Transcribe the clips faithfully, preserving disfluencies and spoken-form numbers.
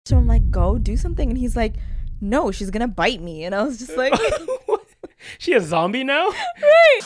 him. I'm like, go do something. And he's like, no, she's going to bite me. And I was just like... She a zombie now? Right.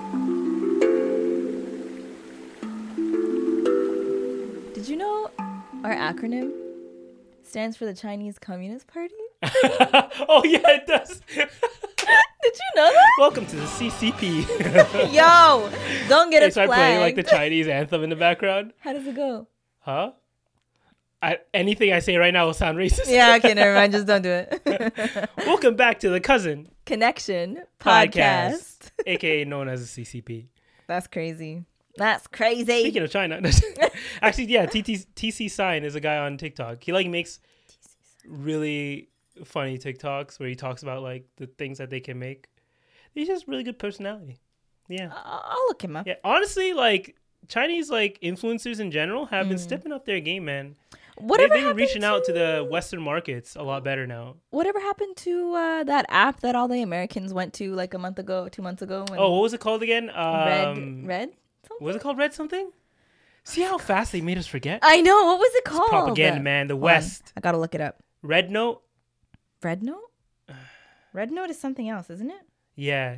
Did you know our acronym stands for the Chinese Communist Party? Oh, yeah, it does. Did you know that? Welcome to the C C P. Yo, don't get They us start flagged. playing like the Chinese anthem in the background. How does it go? Huh? I, anything I say right now will sound racist. Yeah, okay, never mind. Just don't do it. Welcome back to the Cousin Connection podcast. A K A known as the C C P. That's crazy. That's crazy. Speaking of China, actually, yeah, T C Sign is a guy on TikTok. He like makes really funny TikToks where he talks about like the things that they can make. He's just really good personality. Yeah, I'll look him up. Yeah, honestly, like Chinese like influencers in general have mm. been stepping up their game, man. Whatever They've been reaching to, out to the Western markets a lot better now. Whatever happened to uh, that app that all the Americans went to like a month ago, two months ago? When oh, what was it called again? Um, Red, Red. Something? Was it called Red something? See how fast they made us forget? I know. What was it called? It's propaganda, man. The Hold West. On. I gotta look it up. Red Note. Red Note. Red Note is something else, isn't it? Yeah.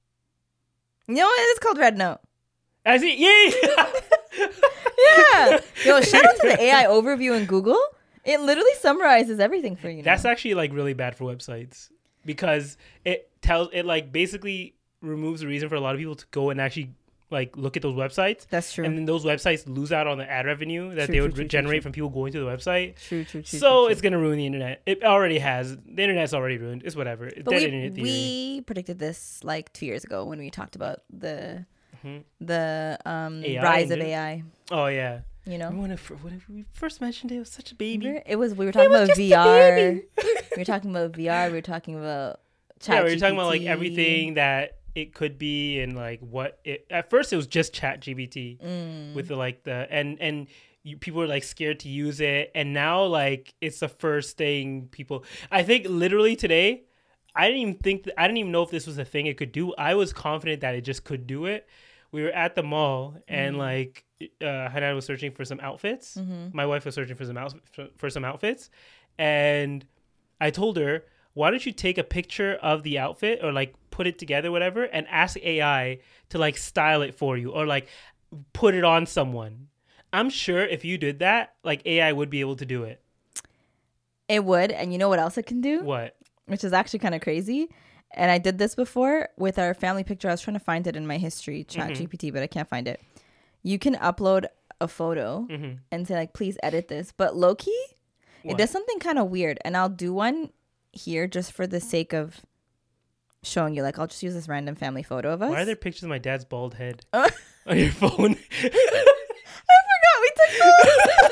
You know what? It's called Red Note. I see. Yeah. Yeah. Yo, shout out to the A I overview in Google. It literally summarizes everything for you. Now. That's actually like really bad for websites because it tells it like basically removes the reason for a lot of people to go and actually like look at those websites. That's true. And then those websites lose out on the ad revenue that true, they would true, re- true, generate true. from people going to the website. True, true, true. So true, it's true. gonna ruin the internet. It already has. The internet's already ruined. It's whatever. It's but dead we, internet theory. we predicted this like two years ago when we talked about the mm-hmm. the um, A I rise of engine? A I. Oh yeah. You know, when, it, when we first mentioned it, it was such a baby. It was. We were talking about V R. We were talking about V R. We were talking about Chat yeah. We were G P T. talking about like everything that it could be and like what it. At first, it was just Chat G P T mm. with the like the and and you, people were like scared to use it, and now like it's the first thing people. I think literally today, I didn't even think that, I didn't even know if this was a thing it could do. I was confident that it just could do it. We were at the mall and mm. like uh, Hanan was searching for some outfits. Mm-hmm. My wife was searching for some out- for some outfits, and I told her, "Why don't you take a picture of the outfit or like put it together, whatever, and ask A I to like style it for you or like put it on someone." I'm sure if you did that, like A I would be able to do it. It would, and you know what else it can do? What? Which is actually kind of crazy. And I did this before with our family picture. I was trying to find it in my history, Chat G P T, mm-hmm. but I can't find it. You can upload a photo mm-hmm. and say, like, please edit this. But low-key, what? It does something kind of weird. And I'll do one here just for the sake of showing you. Like, I'll just use this random family photo of us. Why are there pictures of my dad's bald head on your phone? I forgot we took those.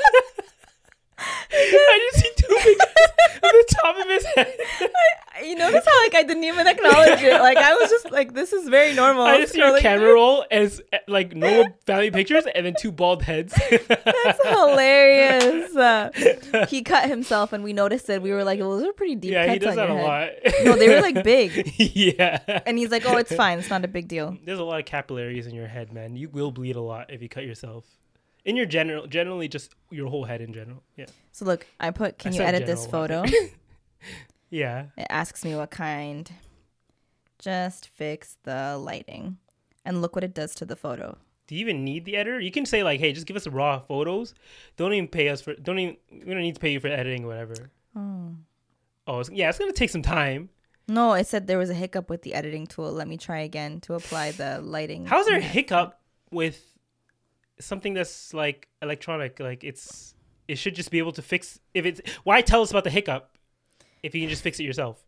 I just see two pictures at the top of his head. I, you notice how like I didn't even acknowledge it. Like I was just like, this is very normal. I just see your camera roll as like normal family pictures and then two bald heads. That's hilarious. Uh, he cut himself and we noticed it. We were like, well, those are pretty deep yeah, cuts he does on that your a head. lot. No, they were like big. Yeah. And he's like, oh, it's fine. It's not a big deal. There's a lot of capillaries in your head, man. You will bleed a lot if you cut yourself. In your general, generally just your whole head in general. Yeah. So look, I put, can I you edit this photo? Yeah. It asks me what kind. Just fix the lighting. And look what it does to the photo. Do you even need the editor? You can say like, hey, just give us raw photos. Don't even pay us for, don't even, we don't need to pay you for editing or whatever. Oh. Oh, it's, yeah, it's going to take some time. No, it said there was a hiccup with the editing tool. Let me try again to apply the lighting. How's there a hiccup with something that's like electronic? Like it's, it should just be able to fix if it's, why tell us about the hiccup if you can just fix it yourself?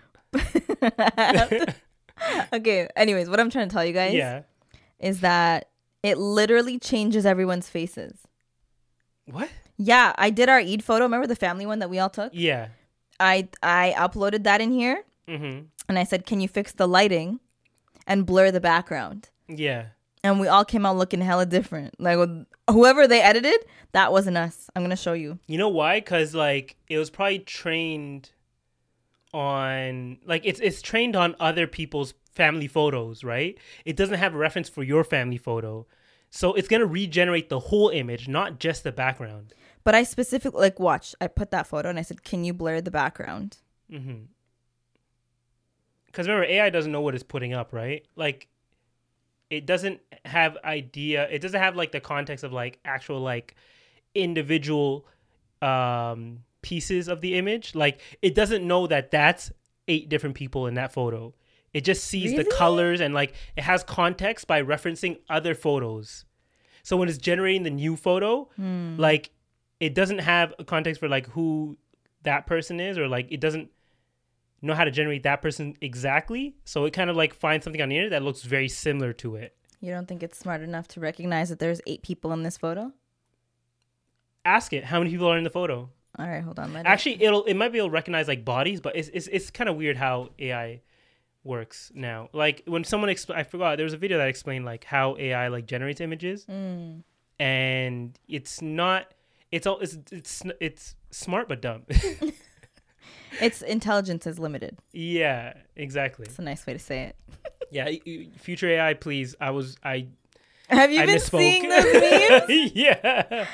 Okay, anyways, what I'm trying to tell you guys yeah. is that it literally changes everyone's faces. What? Yeah, I did our Eid photo. Remember the family one that we all took? Yeah. I I uploaded that in here. Mm-hmm. And I said, can you fix the lighting and blur the background? Yeah. And we all came out looking hella different. Like whoever they edited, that wasn't us. I'm going to show you. You know why? Because like it was probably trained on, like it's it's trained on other people's family photos, right? It doesn't have a reference for your family photo. So it's going to regenerate the whole image, not just the background. But I specifically, like, watch, I put that photo and I said, can you blur the background? Mm-hmm. Because remember, A I doesn't know what it's putting up, right? Like, it doesn't have idea. It doesn't have, like, the context of, like, actual, like, individual um, pieces of the image. Like, it doesn't know that that's eight different people in that photo. It just sees really? the colors and, like, it has context by referencing other photos. So when it's generating the new photo, hmm. like, it doesn't have a context for, like, who that person is, or, like, it doesn't know how to generate that person exactly. So it kind of, like, finds something on the internet that looks very similar to it. You don't think it's smart enough to recognize that there's eight people in this photo? Ask it how many people are in the photo. All right, hold on. Let Actually, it... it'll it might be able to recognize, like, bodies, but it's it's, it's kind of weird how A I works now. Like, when someone expl- I forgot there was a video that explained, like, how A I, like, generates images, mm. and it's not it's all it's it's it's smart but dumb. Its intelligence is limited. Yeah, exactly. That's a nice way to say it. Yeah, future A I, please. I was I. Have you I been misspoke. seeing those memes? Yeah.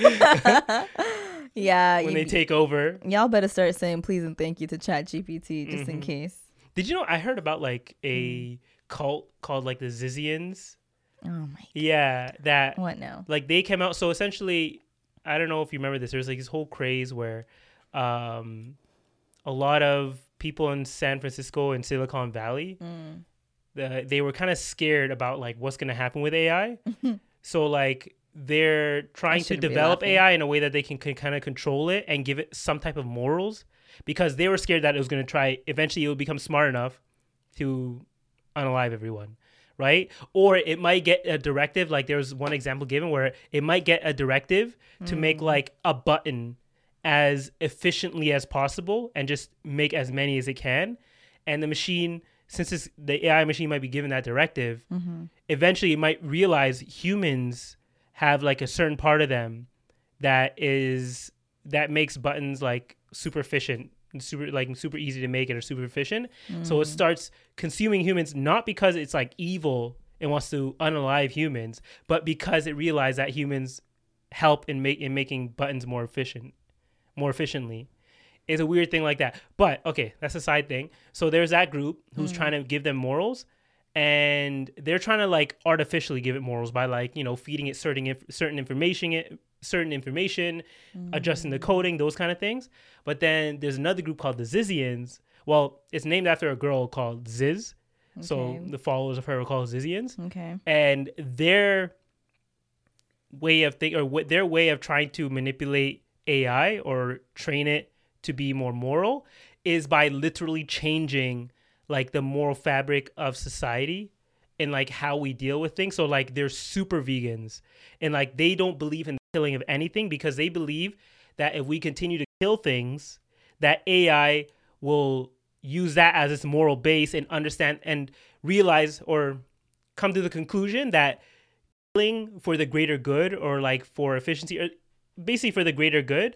Yeah. When you, they take over, y'all better start saying please and thank you to ChatGPT just mm-hmm. in case. Did you know I heard about, like, a mm. cult called, like, the Zizians? Oh my God. Yeah, that. What now? Like, they came out. So essentially, I don't know if you remember this. There's, like, this whole craze where, um. a lot of people in San Francisco and Silicon Valley, mm. the, they were kind of scared about, like, what's going to happen with A I. So, like, they're trying to develop A I in a way that they can, can kind of control it and give it some type of morals, because they were scared that it was going to try, eventually it would become smart enough to unalive everyone, right? Or it might get a directive, like there was one example given where it might get a directive mm. to make, like, a button as efficiently as possible and just make as many as it can. And the machine, since it's, the A I machine might be given that directive, mm-hmm. eventually it might realize humans have, like, a certain part of them that is that makes buttons, like, super efficient, super like super easy to make, and are super efficient. Mm. So it starts consuming humans, not because it's, like, evil and wants to unalive humans, but because it realized that humans help in make in making buttons more efficient. more efficiently. Is a weird thing like that. But okay, that's a side thing. So there's that group who's mm. trying to give them morals, and they're trying to, like, artificially give it morals by, like, you know, feeding it certain inf- certain information it certain information, mm. adjusting the coding, those kind of things. But then there's another group called the Zizians. Well, it's named after a girl called Ziz. Okay. So the followers of her are called Zizians. Okay. And their way of think or what their way of trying to manipulate A I or train it to be more moral is by literally changing, like, the moral fabric of society and, like, how we deal with things. So, like, they're super vegans, and, like, they don't believe in the killing of anything, because they believe that if we continue to kill things, that A I will use that as its moral base and understand and realize or come to the conclusion that killing for the greater good, or, like, for efficiency, or basically for the greater good,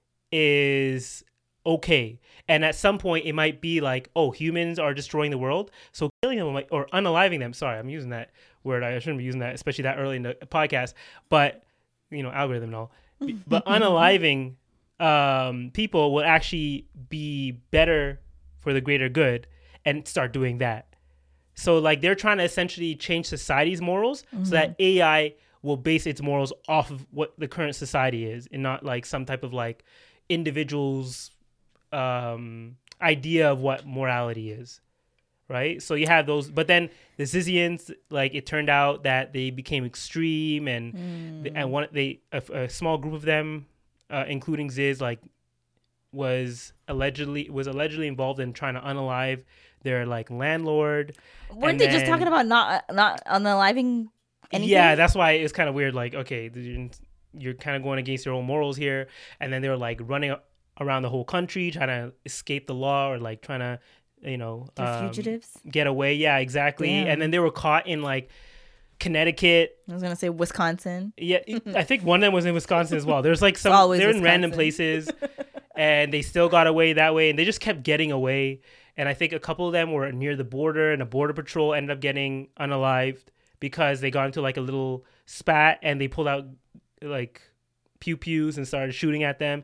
is okay. And at some point it might be like, oh, humans are destroying the world, so killing them might, or unaliving them, sorry, I'm using that word, I shouldn't be using that, especially that early in the podcast, but, you know, algorithm and all, but unaliving um, people will actually be better for the greater good, and start doing that. So, like, they're trying to essentially change society's morals, mm-hmm. so that A I will base its morals off of what the current society is, and not, like, some type of, like, individual's um, idea of what morality is, right? So you have those, but then the Zizians, like, it turned out that they became extreme, and mm. they, and one they a, a small group of them, uh, including Ziz, like, was allegedly was allegedly involved in trying to unalive their, like, landlord. Weren't they then, just talking about not not unaliving anything? Yeah, that's why it's kind of weird. Like, okay, you're, you're kind of going against your own morals here. And then they were, like, running around the whole country trying to escape the law, or, like, trying to, you know, um, fugitives get away. Yeah, exactly. Damn. And then they were caught in, like, Connecticut. I was gonna say Wisconsin. Yeah, I think one of them was in Wisconsin as well. There's, like, some they're Wisconsin. In random places, and they still got away that way, and they just kept getting away. And I think a couple of them were near the border, and a border patrol ended up getting unalived because they got into, like, a little spat, and they pulled out, like, pew pews and started shooting at them.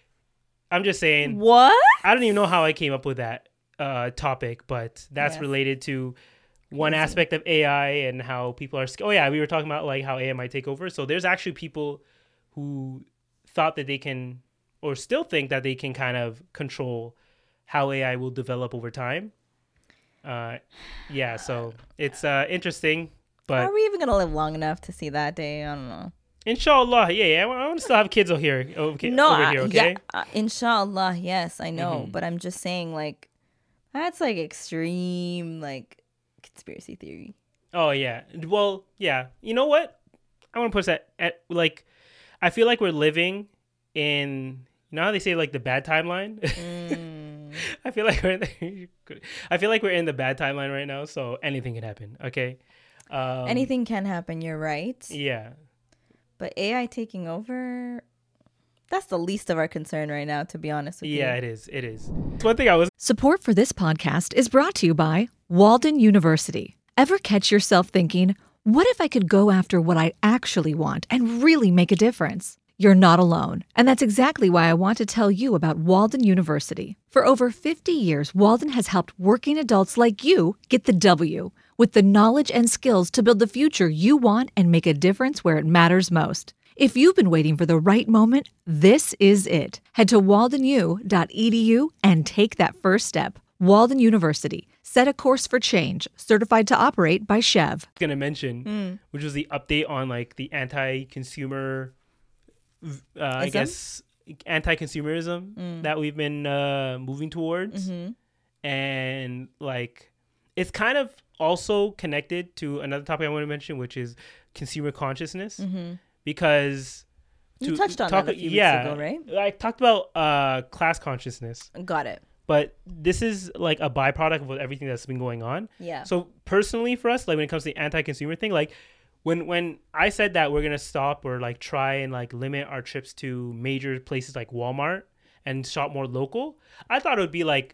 I'm just saying. What? I don't even know how I came up with that uh, topic, but that's yes. related to one Crazy. aspect of A I and how people are. Oh yeah, we were talking about like how A I might take over. So there's actually people who thought that they can, or still think that they can, kind of control how A I will develop over time. Uh, yeah, so it's uh, interesting. But are we even gonna live long enough to see that day? I don't know. Inshallah, yeah, yeah. I want to still have kids over here. Okay, no, over here, uh, okay? yeah, uh, inshallah, yes, I know, Mm-hmm. but I'm just saying, like, that's like extreme, like, conspiracy theory. Oh yeah. Well, yeah. You know what? I want to push that at like. I feel like we're living in. You know how they say like the bad timeline. Mm. I feel like we're. In the, I feel like we're in the bad timeline right now. So anything can happen. Okay. Um, Anything can happen. You're right. Yeah. But A I taking over, that's the least of our concern right now, to be honest with Yeah, you. it is. It is. One thing I was. Support for this podcast is brought to you by Walden University. Ever catch yourself thinking, what if I could go after what I actually want and really make a difference? You're not alone. And that's exactly why I want to tell you about Walden University. For over fifty years, Walden has helped working adults like you get the W, with the knowledge and skills to build the future you want and make a difference where it matters most. If you've been waiting for the right moment, this is it. Head to walden u dot e d u and take that first step. Walden University. Set a course for change. Certified to operate by Chev. Gonna mention, Mm. which was the update on like the anti-consumer, uh, I Ism? guess, anti-consumerism Mm. that we've been uh, moving towards, Mm-hmm. and like it's kind of also connected to another topic I want to mention, which is consumer consciousness, Mm-hmm. because You to touched on talk, that a few yeah, weeks ago, right? I talked about uh, class consciousness, Got it. but this is like a byproduct of everything that's been going on. Yeah. So personally for us, like when it comes to the anti-consumer thing, like when when I said that we're gonna stop or like try and like limit our trips to major places like Walmart and shop more local, I thought it would be like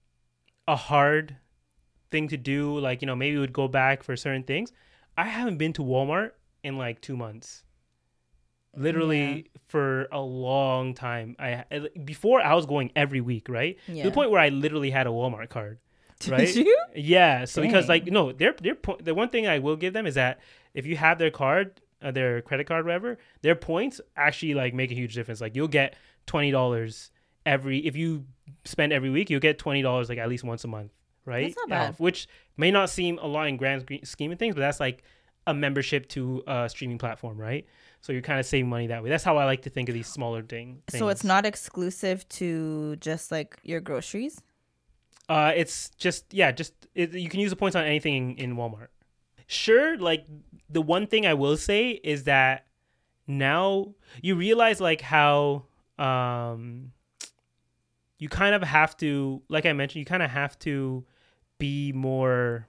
a hard thing to do. Like, you know, maybe we would go back for certain things. I haven't been to Walmart in like two months. Literally Yeah. for a long time. I before I was going every week, right? Yeah. To the point where I literally had a Walmart card. Right? Did you? Yeah. So because Dang. like no, their their po- the one thing I will give them is that if you have their card, uh, their credit card, whatever, their points actually like make a huge difference. Like you'll get twenty dollars every if you spend every week, you'll get twenty dollars like at least once a month, right? That's not bad. Off, which may not seem a lot in grand sc- scheme of things, but that's like a membership to a streaming platform, right? So you're kind of saving money that way. That's how I like to think of these smaller thing, things. So it's not exclusive to just like your groceries? Uh, it's just yeah, just it, you can use the points on anything in, in Walmart. Sure, like the one thing I will say is that now you realize like how um you kind of have to, like I mentioned, you kind of have to be more,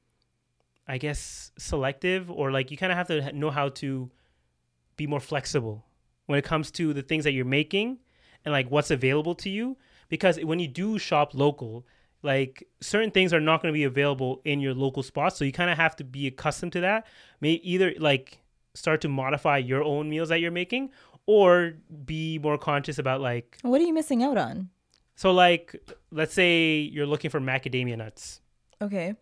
I guess, selective, or like you kind of have to know how to be more flexible when it comes to the things that you're making and like what's available to you. Because when you do shop local, like certain things are not going to be available in your local spots. So you kind of have to be accustomed to that. May either like start to modify your own meals that you're making, or be more conscious about like, What are you missing out on? so like, let's say you're looking for macadamia nuts. Okay.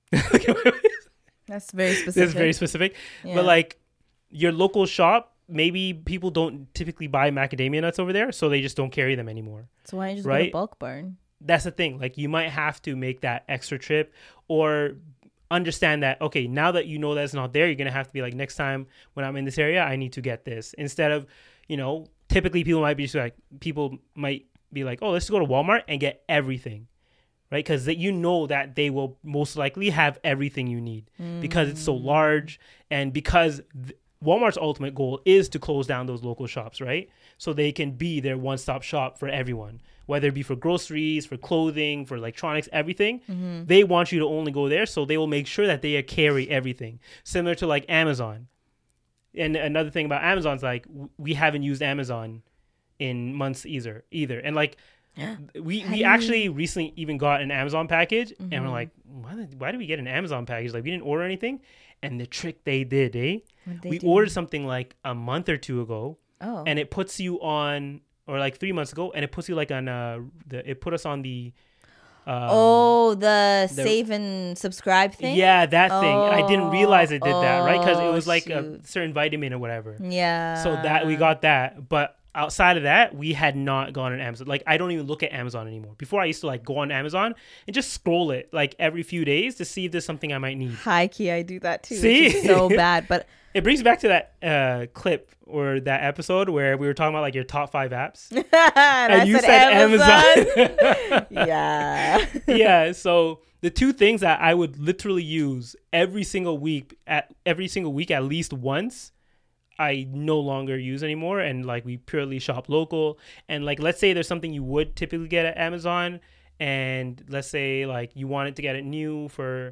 That's very specific. That's very specific. Yeah. But like your local shop, maybe people don't typically buy macadamia nuts over there, so they just don't carry them anymore. So why don't you just go to right? Bulk Barn? That's the thing. Like you might have to make that extra trip, or understand that, okay, now that you know that's not there, you're going to have to be like, next time when I'm in this area, I need to get this. Instead of, you know, typically people might be just like, people might be like, oh, let's go to Walmart and get everything. Right? Because that you know that they will most likely have everything you need Mm. because it's so large, and because th- Walmart's ultimate goal is to close down those local shops, right? So they can be their one-stop shop for everyone, whether it be for groceries, for clothing, for electronics, everything. Mm-hmm. They want you to only go there, so they will make sure that they carry everything. Similar to like Amazon. And another thing about Amazon's like, w- we haven't used Amazon in months either. Either, and like. We How we do you- actually recently even got an Amazon package, and Mhm. we're like, why did, why did we get an Amazon package? Like we didn't order anything, and the trick they did, eh? What'd they We do? ordered something like a month or two ago, Oh. and it puts you on, or like three months ago, and it puts you like on uh the it put us on the. Um, oh, the, the save and subscribe thing. Yeah, that thing. Oh, I didn't realize it did that, right? Because it oh, was like shoot. a certain vitamin or whatever. Yeah. So that we got that, but outside of that, we had not gone on Amazon. Like, I don't even look at Amazon anymore. Before, I used to like go on Amazon and just scroll it like every few days to see if there's something I might need. High key, I do that too. See? Which is so bad, but It brings me back to that uh, clip or that episode where we were talking about like your top five apps. and, and I you said, said Amazon. Amazon. yeah. Yeah. So the two things that I would literally use every single week at every single week at least once, I no longer use anymore. And like we purely shop local. And like, let's say there's something you would typically get at Amazon, and let's say like you wanted to get it new for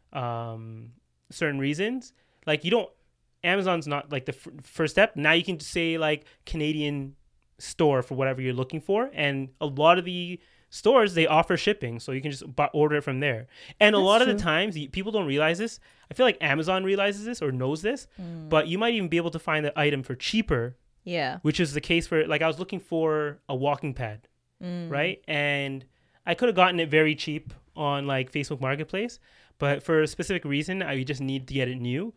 um, certain reasons. Like you don't, Amazon's not like the f- first step. Now you can just say like Canadian store for whatever you're looking for. And a lot of the stores, they offer shipping. So you can just buy, order it from there. And a That's lot true. of the times, people don't realize this. I feel like Amazon realizes this or knows this. Mm. But you might even be able to find the item for cheaper, Yeah. which is the case for, like I was looking for a walking pad, Mm. right? And I could have gotten it very cheap on like Facebook Marketplace. But for a specific reason, I just need to get it new.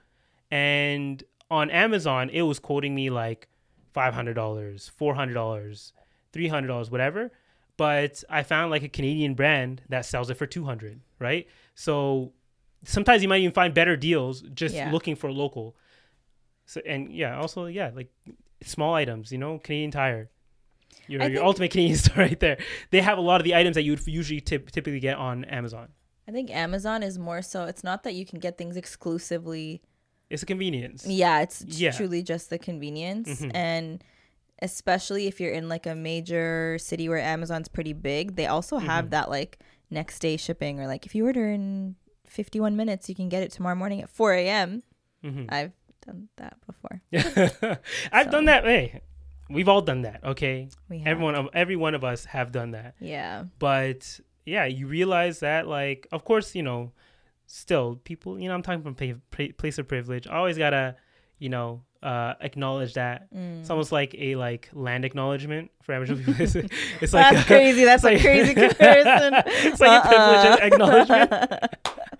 And on Amazon, it was quoting me like five hundred dollars, four hundred dollars, three hundred dollars, whatever. But I found like a Canadian brand that sells it for two hundred dollars, right? So sometimes you might even find better deals just Yeah. looking for local. So, and yeah, also, yeah, like small items, you know, Canadian Tire. Your, I your think- ultimate Canadian store right there. They have a lot of the items that you would usually tip, typically get on Amazon. I think Amazon is more so, it's not that you can get things exclusively. It's a convenience. Yeah, it's Yeah. truly just the convenience. Mhm. And especially if you're in like a major city where Amazon's pretty big, they also have Mhm. that like next day shipping, or like if you order in fifty-one minutes, you can get it tomorrow morning at four a.m. Mhm. I've done that before. I've So- done that. Hey, we've all done that. Okay, We have. everyone of every one of us have done that. Yeah. But yeah, you realize that, like, of course, you know, still people, you know, I'm talking from pa- pa- place of privilege. I always gotta, you know, uh, acknowledge that. Mm. It's almost like a like land acknowledgement for Aboriginal people. It's, it's like That's a- crazy. That's it's a like- crazy comparison. It's like Uh-uh. a privilege acknowledgement.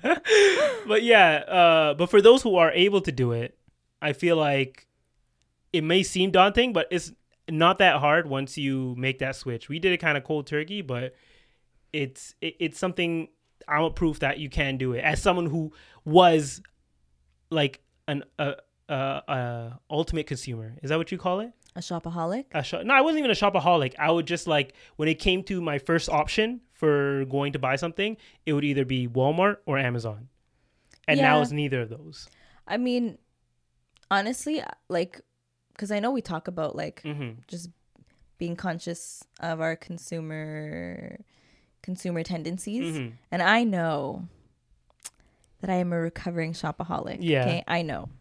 But yeah, uh, but for those who are able to do it, I feel like it may seem daunting, but it's not that hard once you make that switch. We did it kind of cold turkey, but it's it, it's something. I'm a proof that you can do it. As someone who was like an uh, uh, uh, ultimate consumer, is that what you call it? A shopaholic? A shop- no, I wasn't even a shopaholic. I would just like, when it came to my first option for going to buy something, it would either be Walmart or Amazon. And now Yeah. it's neither of those. I mean, honestly, like, because I know we talk about like Mm-hmm. just being conscious of our consumer consumer tendencies, Mm-hmm. and I know that I am a recovering shopaholic. Yeah. Okay, I know.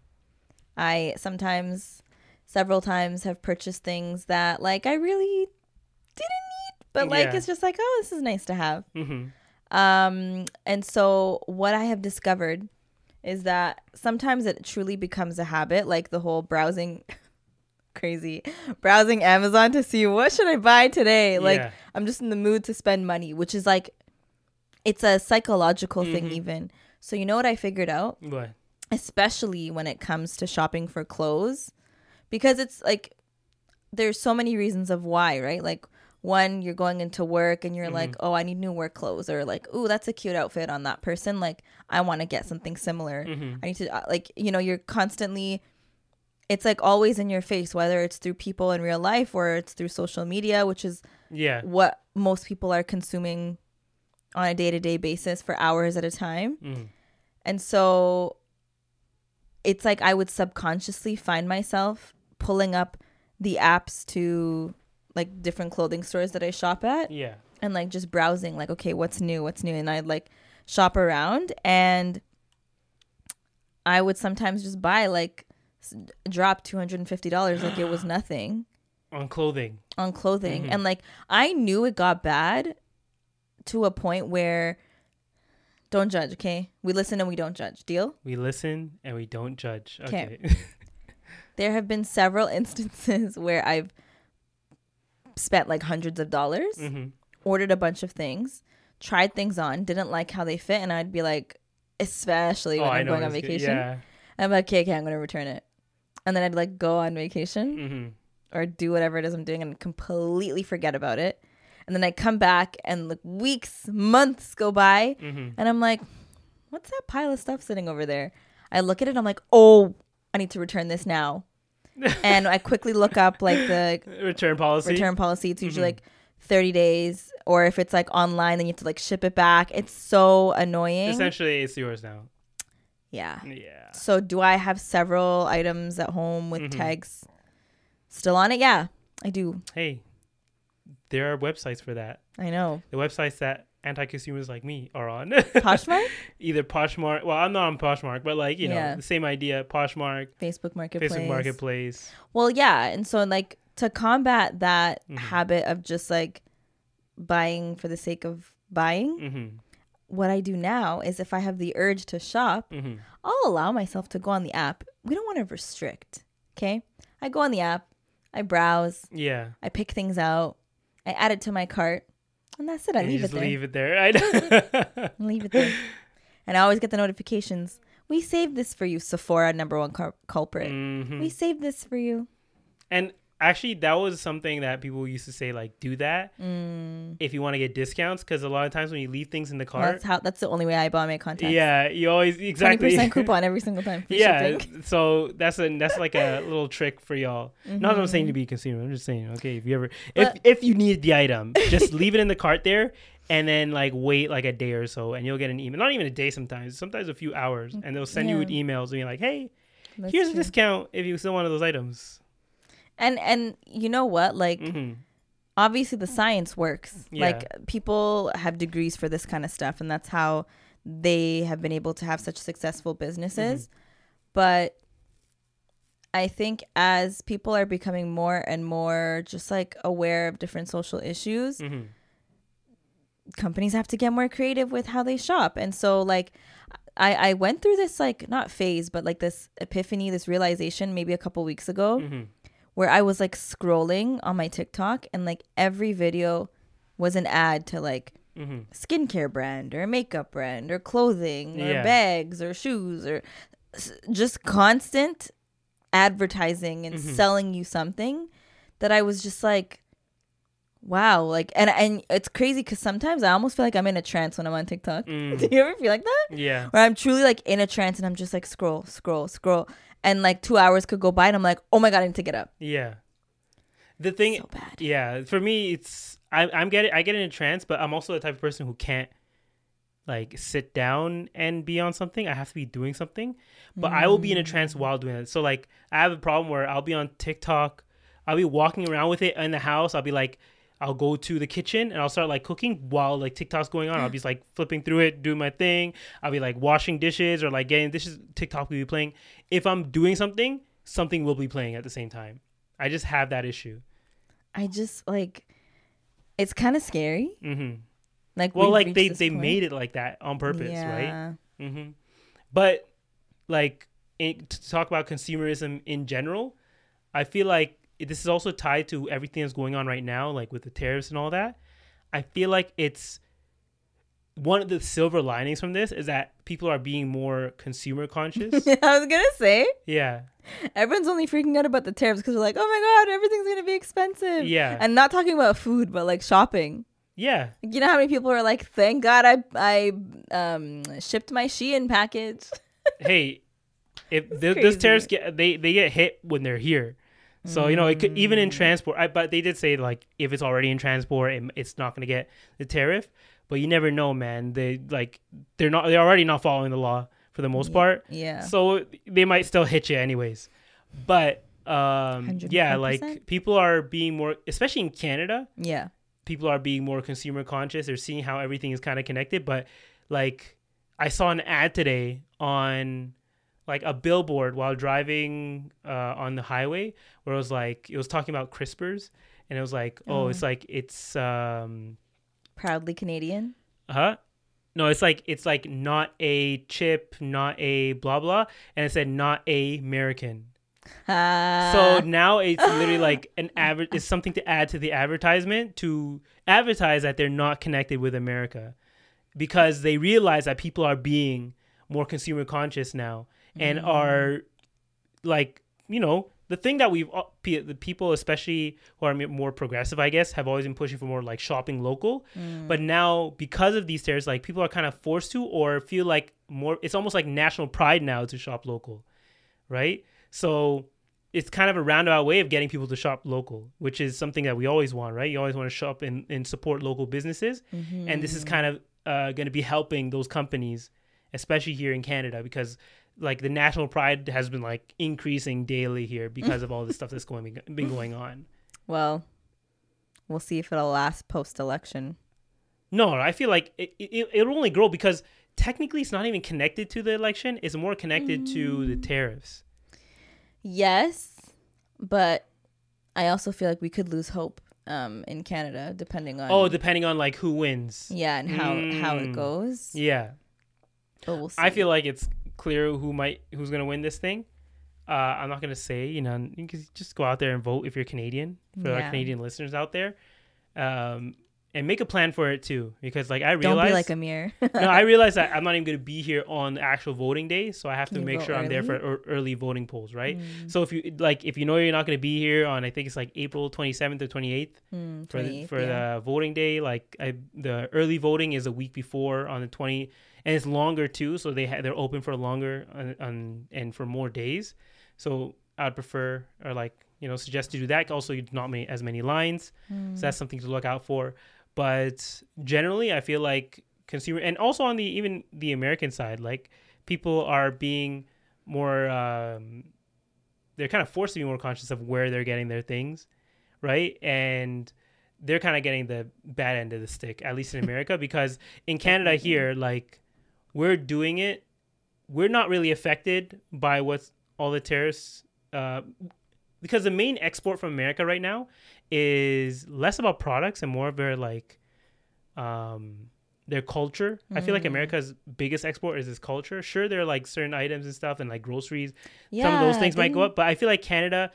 I sometimes, several times, have purchased things that like I really didn't need, but like Yeah. it's just like, oh, this is nice to have. Mm-hmm. Um, and so what I have discovered is that sometimes it truly becomes a habit, like the whole browsing crazy browsing Amazon to see what should I buy today. Like Yeah. I'm just in the mood to spend money, which is like, it's a psychological thing Mhm. even. So you know what I figured out? What? Especially when it comes to shopping for clothes, because it's like there's so many reasons of why, right? Like one, you're going into work and you're like, oh, I need new work clothes, or like, oh, that's a cute outfit on that person, like I want to get something similar. Mhm. I need to uh, like, you know, you're constantly, it's like always in your face, whether it's through people in real life or it's through social media, which is Yeah. what most people are consuming on a day-to-day basis for hours at a time. Mm. And so it's like I would subconsciously find myself pulling up the apps to like different clothing stores that I shop at, Yeah. and like just browsing like, okay, what's new, what's new. And I'd like shop around, and I would sometimes just buy like s- drop two hundred fifty dollars like it was nothing On clothing. on clothing. Mhm. And like I knew it got bad to a point where, don't judge, okay? We listen and we don't judge. Deal? We listen and we don't judge. 'Kay. Okay. there have been several instances where I've spent like hundreds of dollars, Mm-hmm. ordered a bunch of things, tried things on, didn't like how they fit, and I'd be like, especially when Oh, I I'm know going on it's good. vacation, Yeah. I'm like, okay, okay, I'm gonna return it, and then I'd like go on vacation Mm-hmm. or do whatever it is I'm doing and completely forget about it, and then I come back and like weeks, months go by, Mm-hmm. and I'm like, what's that pile of stuff sitting over there? I look at it, I'm like, oh, I need to return this now. And I quickly look up like the Return policy. return policy. It's usually Mhm. like thirty days, or if it's like online, then you have to like ship it back. It's so annoying. Essentially, it's yours now. Yeah. Yeah. So do I have several items at home with Mhm. tags still on it? Yeah, I do. Hey, there are websites for that. I know. The websites that anti-consumers like me are on. Poshmark, Either Poshmark. Well, I'm not on Poshmark, but like, you know, Yeah. the same idea. Poshmark, Facebook Marketplace. Facebook Marketplace. Well, yeah, and so like to combat that Mhm. habit of just like buying for the sake of buying, Mm-hmm. what I do now is if I have the urge to shop, Mm-hmm. I'll allow myself to go on the app. We don't want to restrict. Okay, I go on the app, I browse, Yeah. I pick things out, I add it to my cart, and that's it. I And you leave it just there. leave it there. I know. Leave it there. And I always get the notifications. We saved this for you, Sephora, number one cul- culprit. Mhm. We saved this for you. And actually, that was something that people used to say, like, do that Mm. if you want to get discounts. Because a lot of times when you leave things in the Well, cart, that's how. That's the only way I buy my contacts. yeah, you always Twenty exactly percent coupon every single time. Free yeah, shipping. so that's a that's like a little trick for y'all. Not that I'm saying to be a consumer. I'm just saying, okay, if you ever if But- if you need the item, just leave it in the cart there, and then like wait like a day or so, and you'll get an email. Not even a day sometimes, sometimes a few hours, and they'll send you Yeah. emails being like, hey, That's here's a true. discount if you sell one of those items. And and you know what? Like Hmm. obviously the science works. Yeah. Like people have degrees for this kind of stuff, and that's how they have been able to have such successful businesses. Mm-hmm. But I think as people are becoming more and more just like aware of different social issues, Hmm. companies have to get more creative with how they shop. And so like I, I went through this like not phase, but like this epiphany, this realization maybe a couple weeks ago Hmm. where I was like scrolling on my TikTok and like every video was an ad to like Hmm. skincare brand or makeup brand or clothing or Yeah. bags or shoes or s- just constant advertising and Mhm. selling you something that I was just like, wow, like, and and it's crazy because sometimes I almost feel like I'm in a trance when I'm on TikTok. Mm. Do you ever feel like that? Yeah. Where I'm truly like in a trance and I'm just like scroll, scroll, scroll, and like two hours could go by and I'm like, oh my god, I need to get up. Yeah. The thing, So bad. yeah, for me, it's I, I'm getting I get in a trance, but I'm also the type of person who can't like sit down and be on something. I have to be doing something, but I will be in a trance while doing it. So like, I have a problem where I'll be on TikTok, I'll be walking around with it in the house. I'll be like, I'll go to the kitchen and I'll start like cooking while like TikTok's going on. I'll be just, like flipping through it, doing my thing. I'll be like washing dishes or like getting dishes. TikTok will be playing. If I'm doing something, something will be playing at the same time. I just have that issue. I just like, it's kind of scary. Mm-hmm. Like, Well, we've like reached they this they point. made it like that on purpose, right? Yeah. Mm-hmm. But like it, to talk about consumerism in general, I feel like this is also tied to everything that's going on right now, like with the tariffs and all that. I feel like it's one of the silver linings from this is that people are being more consumer conscious. I was gonna say Yeah. everyone's only freaking out about the tariffs because they're like, oh my god, everything's gonna be expensive. Yeah. And not talking about food, but like shopping. Yeah. You know how many people are like, thank God I I um shipped my Shein package. Hey, if th- crazy. those tariffs get they they get hit when they're here. So, you know, it could even Mm. in transport, I, but they did say like if it's already in transport, it, it's not going to get the tariff. But you never know, man. They like they're not they're already not following the law for the most part. Yeah. So they might still hit you anyways. But um, yeah, like one hundred five percent? people are being more, especially in Canada, Yeah. people are being more consumer conscious. They're seeing how everything is kind of connected. But like I saw an ad today on like a billboard while driving uh, on the highway where it was like, it was talking about crispers and it was like, oh, Oh. it's like, it's, um, Proudly Canadian. huh? No, it's like, it's like not a chip, not a blah, blah. And it said not a American. Uh, So now it's literally like an adver- it's something to add to the advertisement to advertise that they're not connected with America, because they realize that people are being more consumer conscious now and mm. are like, you know, the thing that we've the people, especially who are more progressive, I guess, have always been pushing for more like shopping local. Mm. But now because of these tariffs, like people are kind of forced to, or feel like more, it's almost like national pride now to shop local, right? So it's kind of a roundabout way of getting people to shop local, which is something that we always want, right? You always want to shop and, and support local businesses. Mm-hmm. And this is kind of uh, going to be helping those companies, especially here in Canada, because like the national pride has been like increasing daily here because of all the stuff that's going been going on. Well, we'll see if it'll last post-election. No, I feel like it, it, it'll only grow because technically it's not even connected to the election. It's more connected mm. to the tariffs. Yes, but I also feel like we could lose hope um, in Canada depending on... Oh, depending on like who wins. Yeah, and how, mm. how it goes. Yeah. But we'll see. I feel like it's clear who might who's going to win this thing. Uh, I'm not going to say, you know, you can just go out there and vote if you're Canadian, for yeah. our Canadian listeners out there. Um, and make a plan for it too, because like I realize... Don't be like Amir. No, I realize that I'm not even going to be here on the actual voting day, so I have to you make sure early? I'm there for er- early voting polls, right? Mm. So if you like, if you know you're not going to be here on, I think it's like April twenty-seventh or twenty-eighth mm, for the, for yeah. the voting day, like I, the early voting is a week before on the twentieth, and it's longer too, so they ha- they're open for longer on, on and for more days. So I'd prefer or like you know suggest to do that. Also, you do not make as many lines, mm. so that's something to look out for. But generally, I feel like consumer, and also on the even the American side, like people are being more, um, they're kind of forced to be more conscious of where they're getting their things, right? And they're kind of getting the bad end of the stick, at least in America, because in Canada here, like we're doing it, we're not really affected by what's all the tariffs, uh, because the main export from America right now is less about products and more of their like um their culture. Mm. I feel like America's biggest export is its culture. Sure, there are like certain items and stuff and like groceries. Yeah, some of those things might go up, but I feel like Canada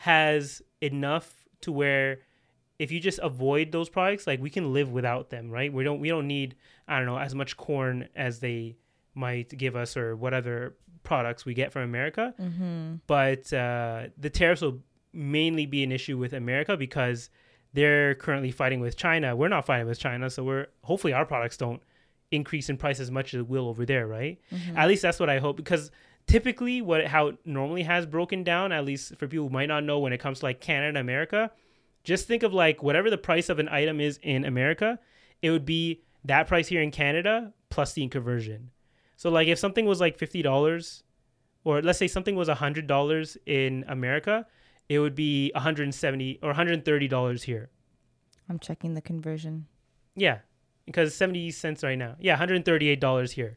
has enough to where if you just avoid those products, like we can live without them, right? We don't we don't need, I don't know, as much corn as they might give us or whatever products we get from America. Mm-hmm. But uh, the tariffs will mainly be an issue with America because they're currently fighting with China. We're not fighting with China, so we're hopefully our products don't increase in price as much as it will over there, right? Mm-hmm. At least that's what I hope, because typically what how it normally has broken down, at least for people who might not know when it comes to like Canada and America, just think of like whatever the price of an item is in America, it would be that price here in Canada plus the conversion. So like if something was like fifty dollars, or let's say something was one hundred dollars in America, it would be one hundred seventy dollars or one hundred thirty dollars here. I'm checking the conversion. Yeah, because seventy cents right now. Yeah, one hundred thirty-eight dollars here,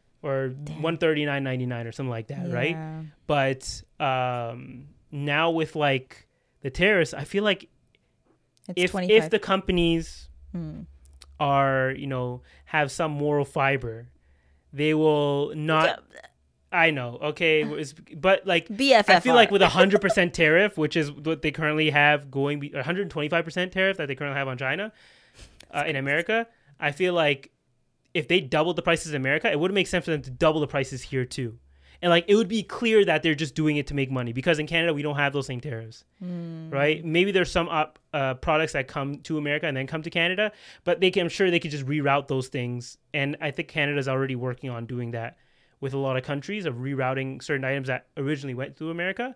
or Damn. one hundred thirty-nine ninety-nine or something like that, yeah. right? But um, now with like the tariffs, I feel like it's if twenty-five if the companies hmm. are, you know, have some moral fiber, they will not... I know, okay, but like B F F R. I feel like with a hundred percent tariff, which is what they currently have going, one hundred twenty-five percent tariff that they currently have on China uh, in America, I feel like if they doubled the prices in America, it would make sense for them to double the prices here too, and like it would be clear that they're just doing it to make money, because in Canada we don't have those same tariffs, mm. right? Maybe there's some up uh, products that come to America and then come to Canada, but they can, I'm sure they could just reroute those things, and I think Canada's already working on doing that with a lot of countries, of rerouting certain items that originally went through America.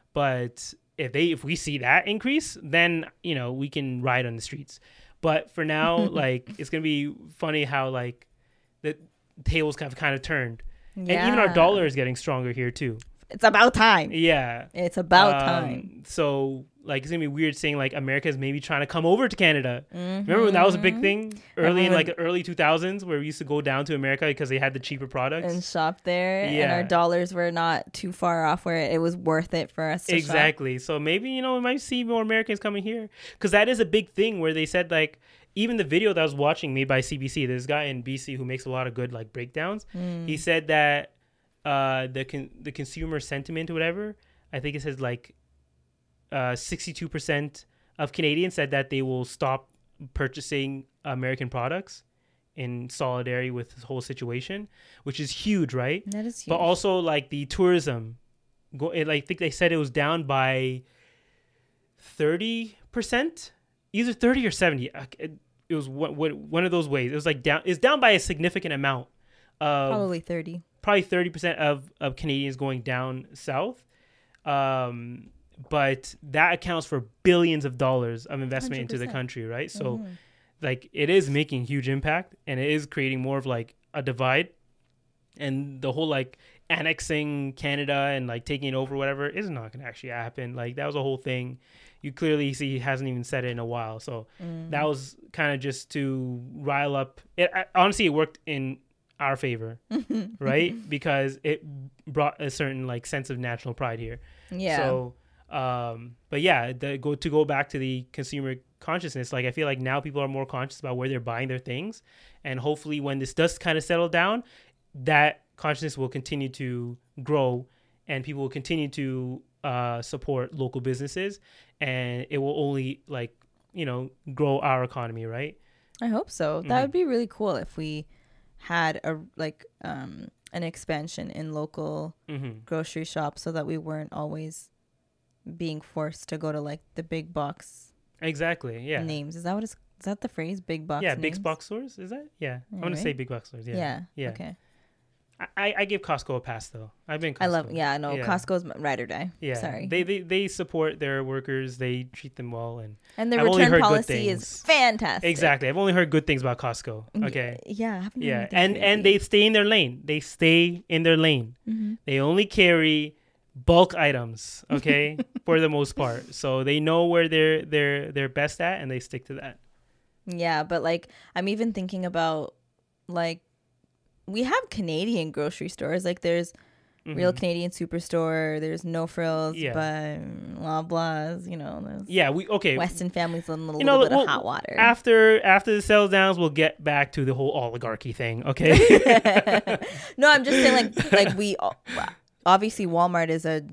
But if they if we see that increase, then, you know, we can ride on the streets. But for now, like, it's going to be funny how, like, the tables have kind of turned. Yeah. And even our dollar is getting stronger here, too. It's about time. Yeah. It's about um, time. So, like, it's going to be weird saying, like, America is maybe trying to come over to Canada. Mm-hmm. Remember when that was a big thing? Early in, like, the early two thousands, where we used to go down to America because they had the cheaper products. And shop there. Yeah. And our dollars were not too far off where it was worth it for us to Exactly. shop. So maybe, you know, we might see more Americans coming here. Because that is a big thing where they said, like, even the video that I was watching made by C B C, this guy in B C who makes a lot of good, like, breakdowns, mm. he said that uh, the con- the consumer sentiment or whatever I think it says like uh, sixty-two percent of Canadians said that they will stop purchasing American products in solidarity with this whole situation, which is huge, right? That is huge. But also like the tourism, go. It, I think they said it was down by thirty percent, either thirty or seventy. It, it was one, one of those ways. It was like down. It's down by a significant amount. Of Probably thirty. Probably thirty percent of of Canadians going down south. Um, but that accounts for billions of dollars of investment one hundred percent into the country, right? So, mm-hmm. like, it is making huge impact, and it is creating more of like a divide, and the whole like annexing Canada and like taking it over, whatever, is not going to actually happen. Like, that was a whole thing. You clearly see he hasn't even said it in a while, so mm. that was kind of just to rile up. It honestly, it worked in our favor, right? Because it brought a certain like sense of national pride here. Yeah. So. Um, but yeah, the, go to go back to the consumer consciousness. Like, I feel like now people are more conscious about where they're buying their things, and hopefully when this does kind of settle down, that consciousness will continue to grow, and people will continue to uh, support local businesses, and it will only like, you know, grow our economy, right? I hope so. Mm-hmm. That would be really cool if we had a like um, an expansion in local mm-hmm. grocery shops, so that we weren't always being forced to go to like the big box exactly yeah names. Is that what it's is that the phrase, big box yeah names? Big box stores, is that yeah, yeah I want right? to say big box stores. yeah yeah yeah okay. I, I give Costco a pass though. I've been Costco. I love yeah no yeah. Costco's ride or die. Yeah, sorry. They, they they support their workers. They treat them well, and and their return policy is fantastic. Exactly. I've only heard good things about Costco. Okay. Yeah. Yeah, and crazy. And they stay in their lane. They stay in their lane. Mm-hmm. They only carry bulk items, okay, for the most part. So they know where they're they're they're best at, and they stick to that. Yeah, but like I'm even thinking about like we have Canadian grocery stores. Like there's mm-hmm. Real Canadian Superstore. There's No Frills, yeah. but Loblaws. You know. Yeah, we okay. Weston Family's a little, you know, little bit we'll, of hot water. After after the sales downs, we'll get back to the whole oligarchy thing. Okay. No, I'm just saying like like we. Obviously, Walmart is a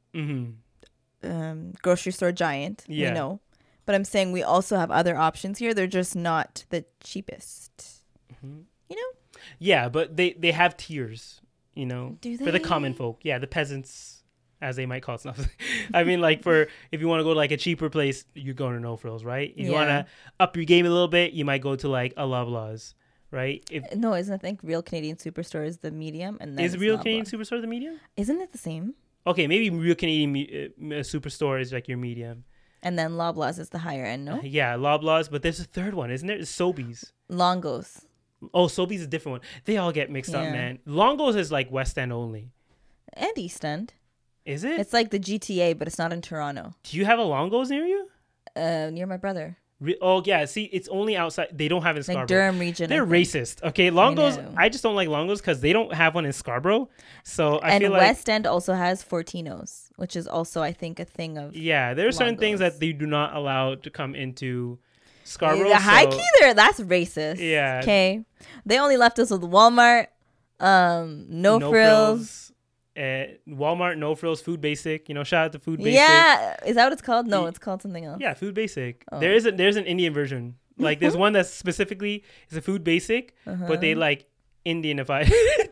mm-hmm. um, grocery store giant. Yeah. We know. But I'm saying we also have other options here. They're just not the cheapest. Mm-hmm. You know? Yeah, but they, they have tiers, you know, Do they? For the common folk. Yeah, the peasants, as they might call it. I mean, like, for if you want to go to like a cheaper place, you're going to No Frills, right? If yeah. you want to up your game a little bit, you might go to like a Loblaws. Right? If, no, isn't I think Real Canadian Superstore is the medium, and then is Real Canadian Superstore the medium? Isn't it the same? Okay, maybe Real Canadian uh, Superstore is like your medium, and then Loblaws is the higher end. No, uh, yeah, Loblaws, but there's a third one, isn't there? It's Sobeys. Longos. Oh, Sobeys is a different one. They all get mixed yeah. up, man. Longos is like West End only, and East End. Is it? It's like the G T A, but it's not in Toronto. Do you have a Longos near you? Uh, near my brother. Re- oh yeah, see, it's only outside. They don't have it in Scarborough. Like Durham region. They're racist. Okay, Longos. I, I just don't like Longos because they don't have one in Scarborough. So I and feel like West End also has Fortinos, which is also I think a thing of. Yeah, there are Longos. Certain things that they do not allow to come into Scarborough. The high key there, that's racist. Yeah. Okay, they only left us with Walmart, um, No, no Frills. frills. Uh, Walmart, No Frills, Food Basic. You know, shout out to Food Basic. Yeah, is that what it's called? No, it's called something else. Yeah, Food Basic. Oh. There is a there's an Indian version. Like there's one that's specifically is a Food Basic, uh-huh. but they like Indianify.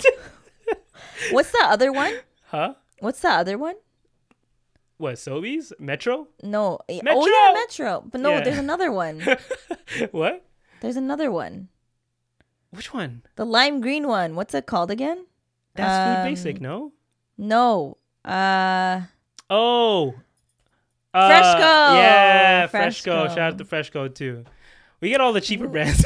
What's the other one? Huh? What's the other one? What, Sobeys? Metro? No. Metro! Oh yeah, Metro. But no, yeah. There's another one. What? There's another one. Which one? The lime green one. What's it called again? That's um, Food Basic, no? No. Uh Oh. Uh, Freshco. Yeah, Freshco. Freshco. Shout out to Freshco too. We get all the cheaper brands.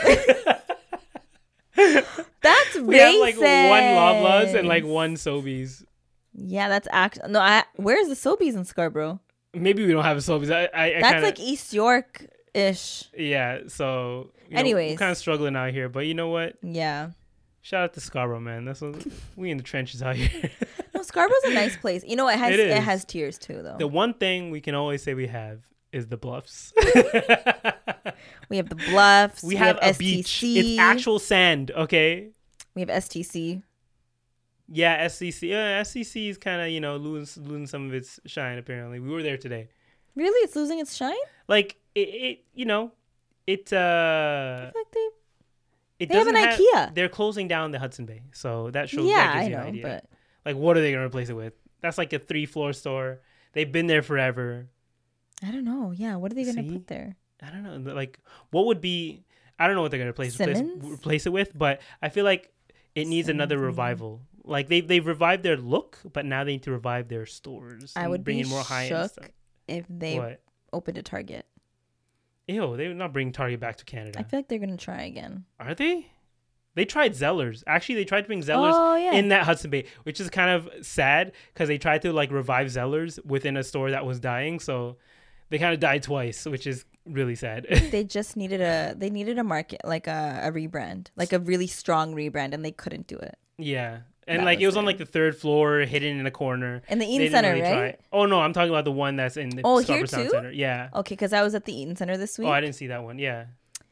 That's we racist. have like one Loblaws and like one Sobeys. Yeah, that's actually no. I where's the Sobeys in Scarborough? Maybe we don't have a Sobeys. I, I, I that's kinda, like East York ish. Yeah. So. You Anyways, know, we're kind of struggling out here, but you know what? Yeah. Shout out to Scarborough, man. That's what, we in the trenches out here. No, Scarborough's a nice place. You know, it has it, it has tiers too, though. The one thing we can always say we have is the Bluffs. We have the Bluffs. We, we have, have a beach. It's actual sand, okay? We have S T C. Yeah, S C C. Uh, S C C is kind of, you know, losing losing some of its shine. Apparently, we were there today. Really, it's losing its shine. Like it, it you know, it. Uh, I feel like they. It They have an doesn't IKEA. They're closing down the Hudson Bay, so that shows. Yeah, that gives I you know, an idea. but Like, what are they gonna replace it with? That's like a three floor store. They've been there forever. I don't know. Yeah, what are they gonna See? put there? I don't know. Like, what would be? I don't know what they're gonna replace replace, Simmons? replace it with, but I feel like it needs Simmons, another maybe. revival. Like they they've revived their look, but now they need to revive their stores. I and would bring be in more high end shook stuff. if they What? opened a Target. Ew, they would not bring Target back to Canada. I feel like they're gonna try again. Are they? They tried Zellers. Actually, they tried to bring Zellers Oh, yeah. in that Hudson Bay, which is kind of sad because they tried to like revive Zellers within a store that was dying. So they kind of died twice, which is really sad. They just needed a they needed a market like a, a rebrand, like a really strong rebrand, and they couldn't do it. Yeah. And That like was it was on it. like the third floor, hidden in a corner. In the They Eaton didn't Center, really right? try- Oh no, I'm talking about the one that's in the Oh, Scarborough here Town too? Center. Yeah. Okay, because I was at the Eaton Center this week, Oh, I didn't see that one. Yeah.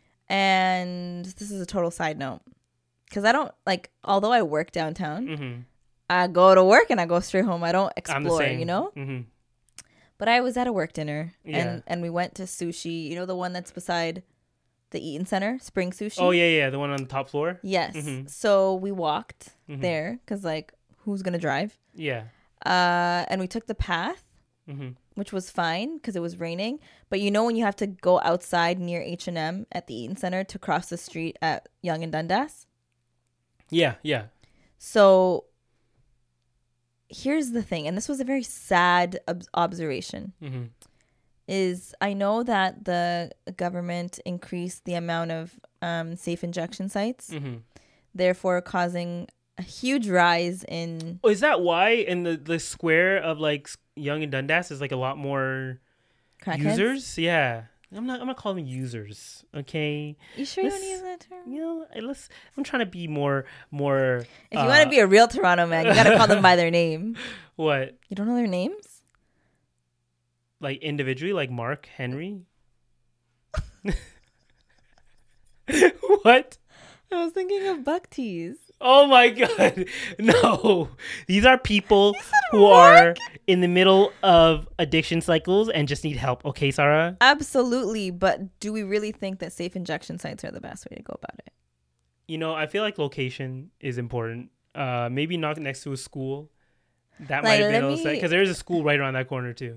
and this is a total side note, because I don't like. Although I work downtown, Mm-hmm. I go to work and I go straight home. I don't I'm the explore, same. you know. Mm-hmm. But I was at a work dinner, Yeah. and and we went to sushi. You know the one that's beside the Eaton Center, Spring Sushi. Oh yeah, yeah, the one on the top floor. Yes. Mhm. So we walked Mhm. there because, like, who's gonna drive? Yeah. Uh, and we took the path, Mm-hmm. which was fine because it was raining. But you know when you have to go outside near H and M at the Eaton Center to cross the street at Yonge and Dundas. Yeah, yeah. So here's the thing, and this was a very sad ob- observation. Mm-hmm. Is I know that the government increased the amount of um, safe injection sites, Mm-hmm. therefore causing a huge rise in. Oh, is that why in the, the square of like Yonge and Dundas is like a lot more Crackheads? users? Yeah. I'm not I'm not calling them users, okay? You sure you Let's- don't use that term? You know, I- let's I'm trying to be more more If you want to be a real Toronto man, you gotta call them by their name. what? You don't know their names? Like individually, like Mark Henry? What? I was thinking of Buck Tees. Oh my god. No. These are people who Mark? are in the middle of addiction cycles and just need help. Okay, Sarah? Absolutely, but do we really think that safe injection sites are the best way to go about it? You know, I feel like location is important. Uh maybe not next to a school. That Like, might have been let also me- because there is a school right around that corner too.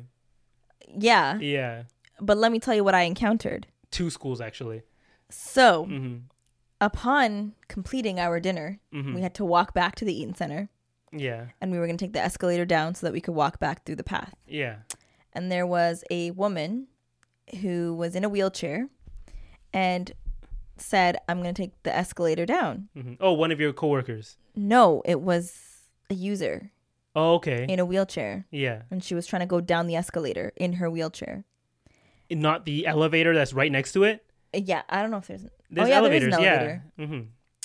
Yeah, Yeah. but let me tell you what I encountered. Two schools actually. So, Mhm. upon completing our dinner, Mhm. we had to walk back to the Eaton Center, Yeah. and we were going to take the escalator down so that we could walk back through the path. Yeah. And there was a woman who was in a wheelchair and said, I'm going to take the escalator down. hmm Oh, one of your coworkers. No, it was a user Oh, okay. in a wheelchair, Yeah. and she was trying to go down the escalator in her wheelchair. Not the elevator that's right next to it. Uh, Yeah, I don't know if there's. There's oh yeah, there is elevators. an elevator. Yeah. Mm-hmm.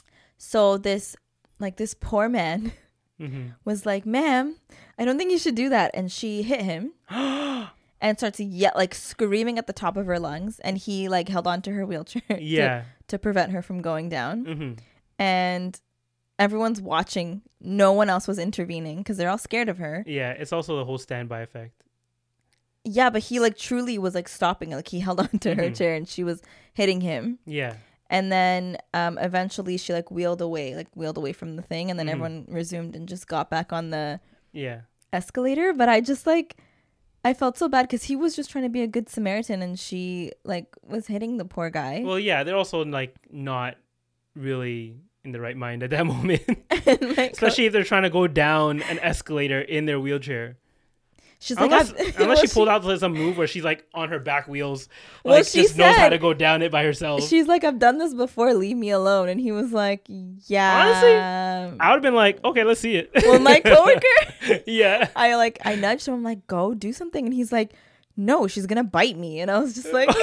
So this, like this poor man, Mm-hmm. was like, "Ma'am, I don't think you should do that," and she hit him and starts to yell, like screaming at the top of her lungs, and he like held onto her wheelchair to- Yeah. to, prevent her from going down, Mm-hmm. and everyone's watching. No one else was intervening because they're all scared of her. Yeah. It's also the whole standby effect. Yeah, but he like truly was like stopping, like he held onto her Mhm. chair and she was hitting him. Yeah. And then um, eventually she like wheeled away, like wheeled away from the thing. And then Mhm. everyone resumed and just got back on the Yeah. escalator. But I just like, I felt so bad because he was just trying to be a good Samaritan and she like was hitting the poor guy. Well, yeah. They're also like not really in the right mind at that moment, And, like, especially if they're trying to go down an escalator in their wheelchair. she's like, Unless, I've- unless she well, pulled out some move where she's like on her back wheels, Well, like she just knows how said- to go down it by herself. She's like, I've done this before. Leave me alone. And he was like, yeah. Honestly, I would have been like, okay, let's see it. Well, my coworker, yeah. I like, I nudged him. I'm like, go do something. And he's like, no, she's going to bite me. And I was just like,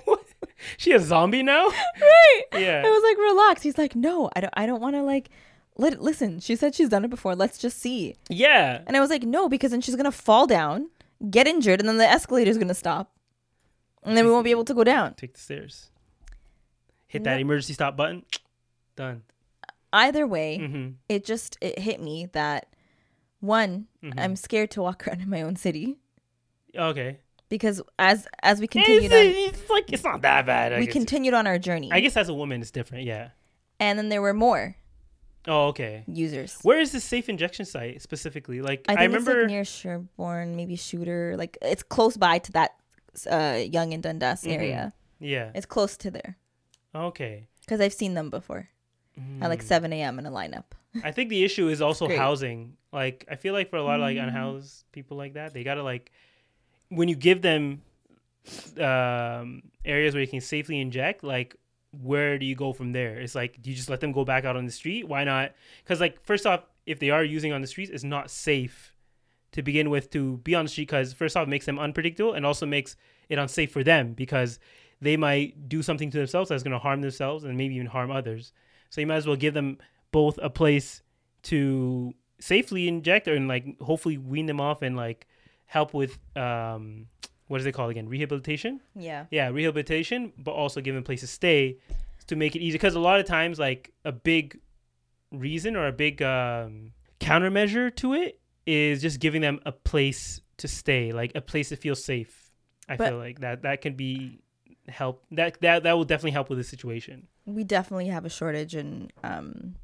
She a zombie now? right. Yeah. I was like, relax. He's like, no, I don't, I don't want to like, let listen. She said she's done it before. Let's just see. Yeah. And I was like, no, because then she's going to fall down, get injured, and then the escalator is going to stop. And then we won't be able to go down. Take the stairs. Hit that No. emergency stop button. Done. either way, Mm-hmm. it just it hit me that one, Mm-hmm. I'm scared to walk around in my own city Okay. because as as we continued It's, on, it's like it's not that bad. I we guess. continued on our journey, I guess as a woman, it's different. Yeah. and then there were more Oh, okay. users. Where is this safe injection site specifically? Like, I I, think remember. it's like near Sherborne, maybe Shooter. Like it's close by to that uh, Young and Dundas Mhm. area. Yeah. It's close to there Okay. because I've seen them before at like Mm. seven a.m. in a lineup. I think the issue is also great. housing. Like, I feel like for a lot of like Mm. unhoused people like that, they gotta like, when you give them um, areas where you can safely inject, like, where do you go from there? It's like, do you just let them go back out on the street? Why not? Because like, first off, if they are using on the streets, it's not safe to begin with to be on the street. Because first off, it makes them unpredictable and also makes it unsafe for them because they might do something to themselves that's going to harm themselves and maybe even harm others. So you might as well give them both a place to safely inject and like hopefully wean them off and like help with um what is it called again, rehabilitation Yeah. yeah rehabilitation, but also give them a place to stay to make it easy, because a lot of times like a big reason or a big um countermeasure to it is just giving them a place to stay, like a place to feel safe. I But- feel like that that can be help that that that will definitely help with the situation. We definitely have a shortage in um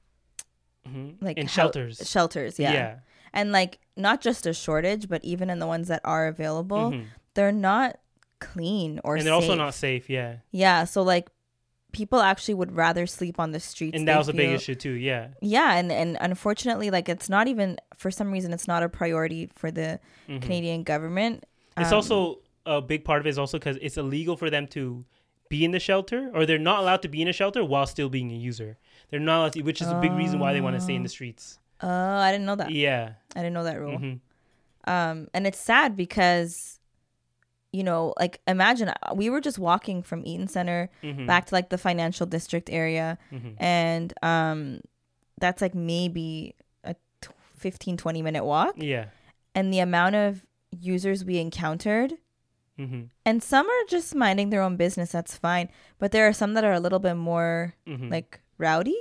hmm like in hou- shelters. Shelters, yeah. yeah. And like not just a shortage, but even in the ones that are available, Mhm. they're not clean or And they're also safe. not safe. Yeah. Yeah, so like people actually would rather sleep on the streets. And that They was a big feel- issue too. Yeah. Yeah, and and unfortunately, like it's not even for some reason it's not a priority for the Mhm. Canadian government. It's Um, also a big part of it is also because it's illegal for them to be in the shelter, or they're not allowed to be in a shelter while still being a user. They're not allowed to, which is a big reason why they want to stay in the streets. Oh, I didn't know that. Yeah. I didn't know that rule. Mhm. Um, and it's sad because, you know, like imagine uh, we were just walking from Eaton Center Mhm. back to like the financial district area, Mhm. and um, that's like maybe a t- fifteen, twenty minute walk, Yeah. and the amount of users we encountered. hmm And some are just minding their own business. That's fine. But there are some that are a little bit more hmm like rowdy.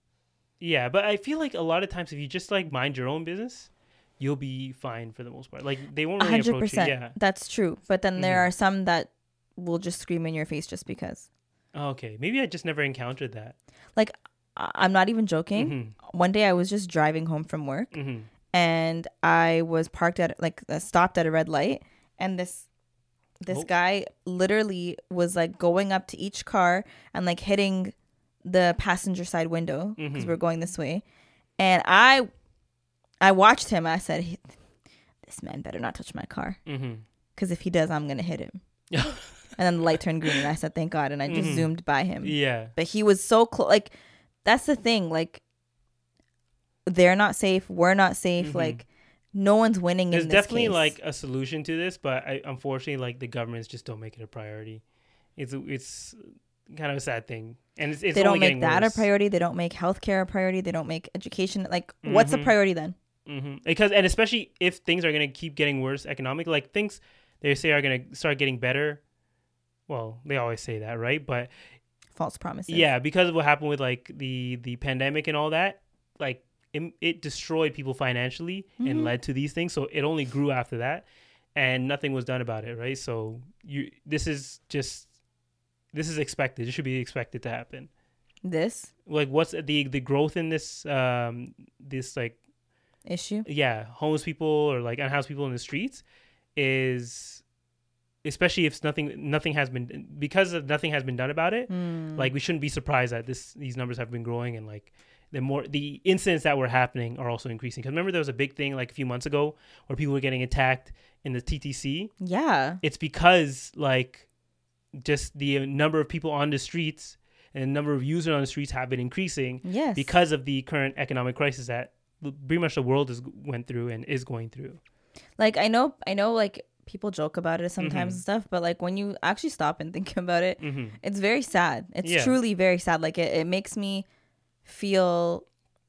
Yeah, but I feel like a lot of times if you just like mind your own business, you'll be fine for the most part. Like they won't A really hundred approach you. percent. Yeah. That's true. But then there Mhm. are some that will just scream in your face just because. Okay. Maybe I just never encountered that. Like I- I'm not even joking. Mm-hmm. One day I was just driving home from work Mm-hmm. and I was parked at like uh, stopped at a red light, and this this Oh. guy literally was like going up to each car and like hitting the passenger side window because Mhm. we're going this way, and I I watched him. I said, "He- this man better not touch my car, Mm-hmm. because if he does, I'm gonna hit him." And then the light turned green, and I said, "Thank God!" And I just Mhm. zoomed by him. Yeah. But he was so close. Like that's the thing. Like they're not safe. We're not safe. Mhm. Like no one's winning There's in this definitely case. like a solution to this, but I, unfortunately, like the governments just don't make it a priority. It's it's kind of a sad thing, and it's, it's they don't only make getting that worse. a priority. They don't make healthcare a priority. They don't make education. Like what's the Mhm. priority then? hmm Because and especially if things are gonna keep getting worse economically, like things they say are gonna start getting better. Well, they always say that, right? But False promises. yeah, because of what happened with like the the pandemic and all that, like it, it destroyed people financially Mhm. and led to these things. So it only grew after that, and nothing was done about it, right? So you this is just this is expected. It should be expected to happen. This Like what's the the growth in this um this like issue. yeah, homeless people or like unhoused people in the streets is, especially if nothing nothing has been because of nothing has been done about it. Mm. Like we shouldn't be surprised that this these numbers have been growing, and like the more the incidents that were happening are also increasing. Because remember there was a big thing like a few months ago where people were getting attacked in the T T C. Yeah. It's because like just the number of people on the streets and the number of users on the streets have been increasing Yes. because of the current economic crisis that pretty much the world is went through and is going through. like I know I know like people joke about it sometimes Mhm. and stuff, but like when you actually stop and think about it, hmm it's very sad. It's Yeah. truly very sad. Like it, it makes me feel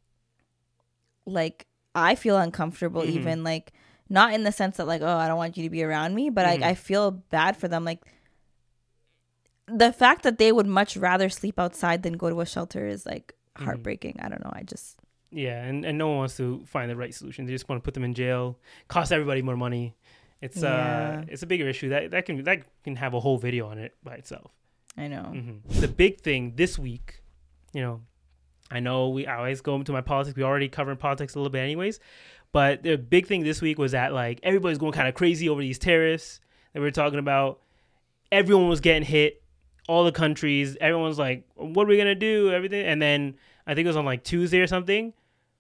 like I feel uncomfortable, Mhm. even like not in the sense that like, oh, I don't want you to be around me, but Mhm. like I feel bad for them. Like the fact that they would much rather sleep outside than go to a shelter is like heartbreaking. Mm-hmm. I don't know. I just yeah, and, and no one wants to find the right solution. They just want to put them in jail, cost everybody more money. It's yeah. uh it's a bigger issue that that can that can have a whole video on it by itself. I know. Mm-hmm. The big thing this week, you know, I know we I always go into my politics. We already covered politics a little bit, anyways. But the big thing this week was that like everybody's going kind of crazy over these tariffs that we were talking about. Everyone was getting hit, all the countries. Everyone's like, "What are we gonna do?" Everything, and then I think it was on like Tuesday or something.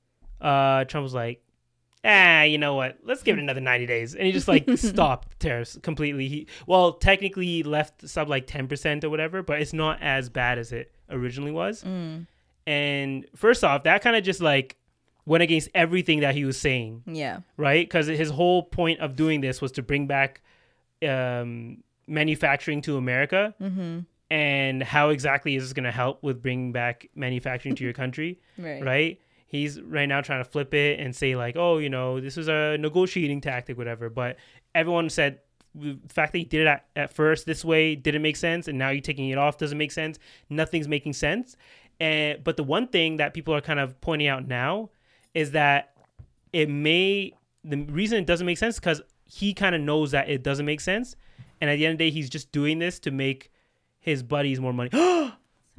Uh, Trump was like, "Ah, you know what? Let's give it another ninety days," and he just like stopped tariffs completely. He well, technically he left sub like ten percent or whatever, but it's not as bad as it originally was. Mm. And first off, that kind of just like went against everything that he was saying. Yeah. Right? Because his whole point of doing this was to bring back um, manufacturing to America. Mm-hmm. And how exactly is this going to help with bringing back manufacturing to your country? Right. Right? He's right now trying to flip it and say like, oh, you know, this is a negotiating tactic, whatever. But everyone said the fact that he did it at, at first this way didn't make sense. And now you're taking it off doesn't make sense. Nothing's making sense. And but the one thing that people are kind of pointing out now is that it may, the reason it doesn't make sense is because he kind of knows that it doesn't make sense. And at the end of the day, he's just doing this to make his buddies more money. Sorry.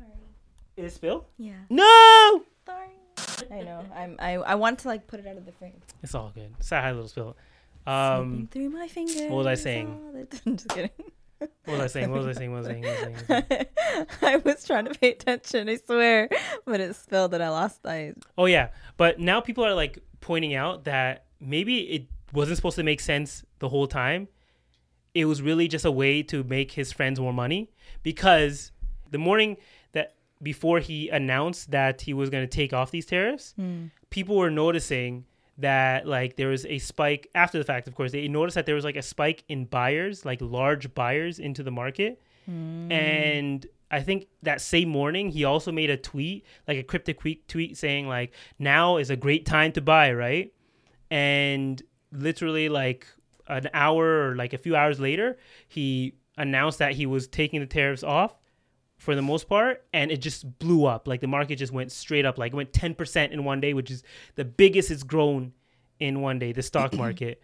Is it spilled? Yeah. No! Sorry. I know. I'm, I I want to like put it out of the frame. It's all good. Say hi, little spill. Um, through my fingers. What was I saying? I'm just kidding. What was I saying? What was I saying? What was I saying? What was I saying? What was I saying? I was trying to pay attention, I swear, but it spilled and I lost I Oh yeah, but now people are like pointing out that maybe it wasn't supposed to make sense the whole time. It was really just a way to make his friends more money, because the morning that before he announced that he was going to take off these tariffs, mm. people were noticing that like there was a spike after the fact. Of course, they noticed that there was like a spike in buyers, like large buyers into the market. Mm. And I think that same morning, he also made a tweet, like a cryptic tweet saying like, now is a great time to buy, right? And literally like an hour or like a few hours later, he announced that he was taking the tariffs off for the most part, and it just blew up. Like the market just went straight up, like it went ten percent in one day, which is the biggest it's grown in one day, the stock market.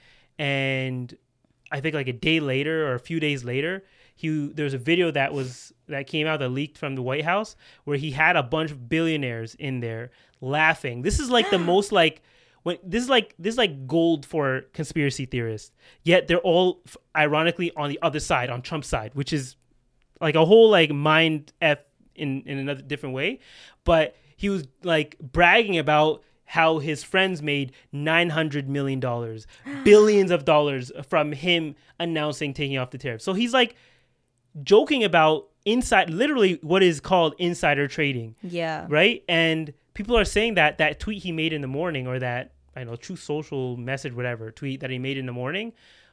And I think like a day later or a few days later, he there was a video that was that came out that leaked from the White House where he had a bunch of billionaires in there laughing. This is like the most like when this is like this is like gold for conspiracy theorists. Yet they're all ironically on the other side, on Trump's side, which is like a whole like mind f in in another different way. But he was like bragging about how his friends made nine hundred million dollars, billions of dollars from him announcing taking off the tariff. So he's like joking about inside, literally what is called insider trading. Yeah. Right. And people are saying that that tweet he made in the morning, or that, I know, True Social message, whatever tweet that he made in the morning,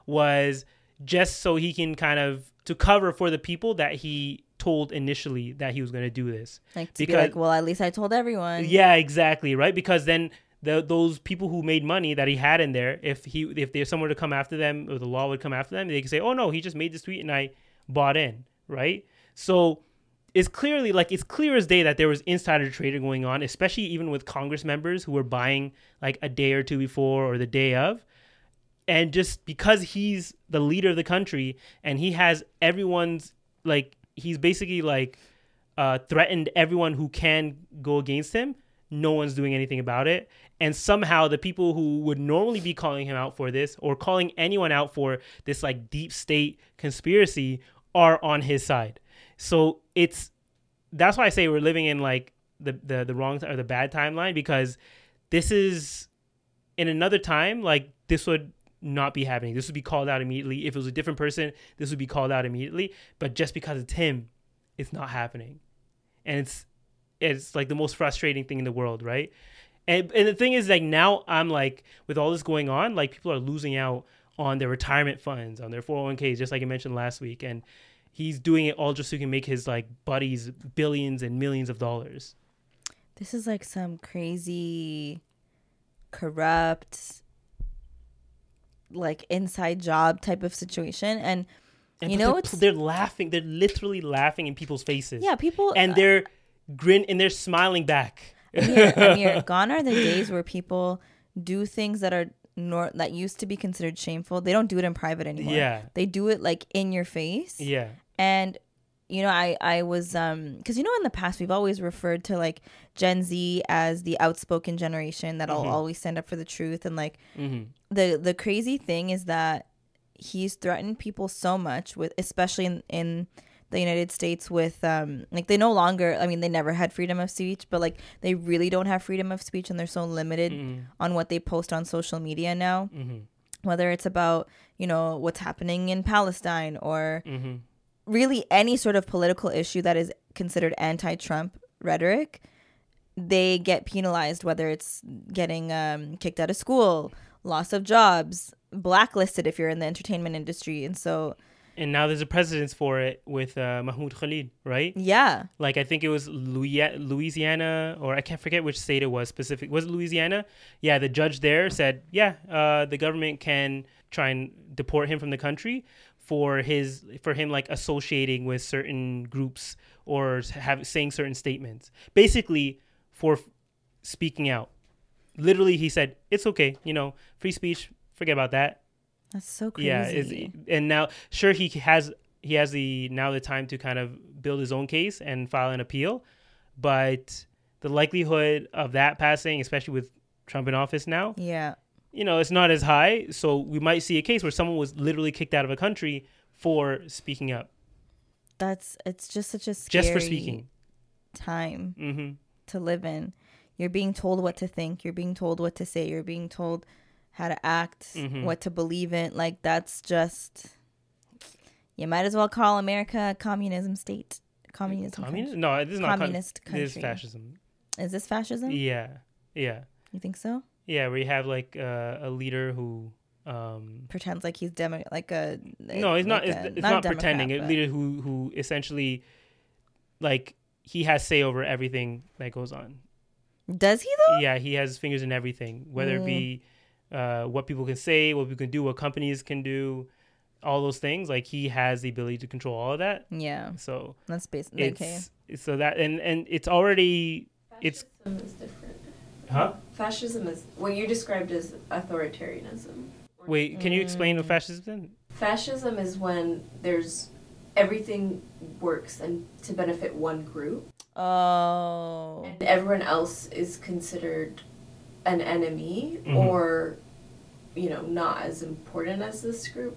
was just so he can kind of to cover for the people that he told initially that he was going to do this. Like to because, be like, well, at least I told everyone. Yeah, exactly. Right. Because then the, those people who made money that he had in there, if he if there's somewhere to come after them, or the law would come after them, they could say, oh, no, he just made this tweet and I bought in. Right. So it's clearly like it's clear as day that there was insider trading going on, especially even with Congress members who were buying like a day or two before or the day of. And just because he's the leader of the country and he has everyone's like he's basically like uh, threatened everyone who can go against him. No one's doing anything about it. And somehow the people who would normally be calling him out for this, or calling anyone out for this like deep state conspiracy, are on his side. So it's that's why I say we're living in like the the, the wrong or the bad timeline, because this is in another time, like this would not be happening. This would be called out immediately. If it was a different person, this would be called out immediately. But just because it's him, it's not happening. And it's it's like the most frustrating thing in the world, right? And and the thing is, like, now I'm like, with all this going on, like people are losing out on their retirement funds, on their four oh one k's, just like I mentioned last week. And he's doing it all just so he can make his like buddies billions and millions of dollars. This is like some crazy, corrupt, like inside job type of situation. And, and you know, they're, it's they're laughing. They're literally laughing in people's faces. Yeah, people. And they're grin and they're smiling back. Amir, Amir, gone are the days where people do things that are nor- that used to be considered shameful. They don't do it in private anymore. Yeah. They do it like in your face. Yeah. And you know, I I was um because you know in the past we've always referred to like Gen Z as the outspoken generation that'll Mhm. always stand up for the truth, and like Mm-hmm. the the crazy thing is that he's threatened people so much with, especially in, in the United States, with um like they no longer, I mean they never had freedom of speech, but like they really don't have freedom of speech, and they're so limited Mm-hmm. on what they post on social media now, Mm-hmm. whether it's about, you know, what's happening in Palestine or Mm-hmm. really any sort of political issue that is considered anti-Trump rhetoric. They get penalized, whether it's getting um, kicked out of school, loss of jobs, blacklisted if you're in the entertainment industry. And so, And now there's a precedence for it with uh, Mahmoud Khalid, right? yeah, Like I think it was Louis- Louisiana, or I can't forget which state it was specific. Was it Louisiana? Yeah, the judge there said, yeah, uh, the government can try and deport him from the country for his for him like associating with certain groups or have saying certain statements. Basically, for f- speaking out. Literally, he said it's okay. You know, free speech. Forget about that. that's so crazy. Yeah, it's, and now sure he has he has the now the time to kind of build his own case and file an appeal, but the likelihood of that passing, especially with Trump in office now, yeah. you know, it's not as high. So we might see a case where someone was literally kicked out of a country for speaking up, That's, it's just such a scary just for speaking. time Mm-hmm. to live in. You're being told what to think. You're being told what to say. You're being told how to act, Mhm. what to believe in. Like, that's just, you might as well call America a communism state. Communism. Communist? No, this is not Communist com- This is country. fascism. country. Is this fascism? Yeah, yeah, You think so? yeah. Where you have like uh, a leader who. Um, Pretends like he's demo, like a. no, it's not. like It's, a- it's a not Democrat, pretending. A but- leader who who essentially, like, he has say over everything that goes on. Does he though? Yeah, he has fingers in everything, whether it be uh, what people can say, what people can do, what companies can do, all those things. Like he has the ability to control all of that. Yeah, So that's basically it's okay. so that and and it's already it's Fascism is different. huh. Fascism is what you described as authoritarianism. Wait, can you explain what fascism is? Fascism is when there's everything works and to benefit one group, Oh, and everyone else is considered an enemy Mhm. or, you know, not as important as this group.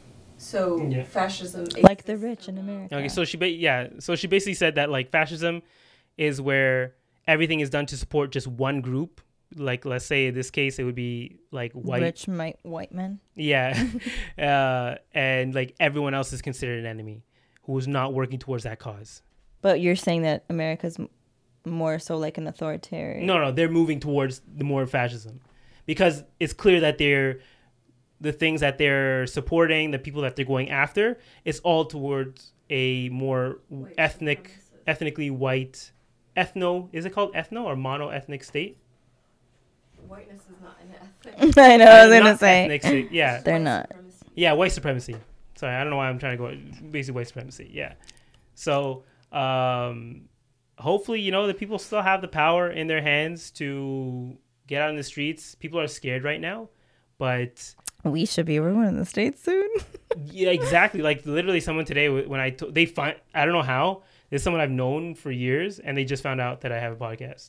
So Yeah. fascism, like the exists rich in around- America. Okay, so she ba- yeah, so she basically said that like fascism is where everything is done to support just one group. Like let's say in this case it would be like white. Rich mi- white men. Yeah. uh, and like everyone else is considered an enemy who is not working towards that cause. But you're saying that America's m- more so like an authoritarian. No, no, they're moving towards the more fascism because it's clear that they're the things that they're supporting, the people that they're going after, it's all towards a more White ethnic, supremacist. ethnically white, ethno, is it called ethno or mono-ethnic state? Whiteness is not an ethnic. I know. I was Uh, gonna not say ethnic state, yeah. they're White not. supremacy. Yeah, white supremacy. Sorry, I don't know why I'm trying to go. Basically, white supremacy. Yeah. So, um, hopefully, you know, the people still have the power in their hands to get out in the streets. People are scared right now, but We should be. We're going to the States soon. yeah, exactly. Like literally, someone today when I to- they find I don't know how there's someone I've known for years, and they just found out that I have a podcast.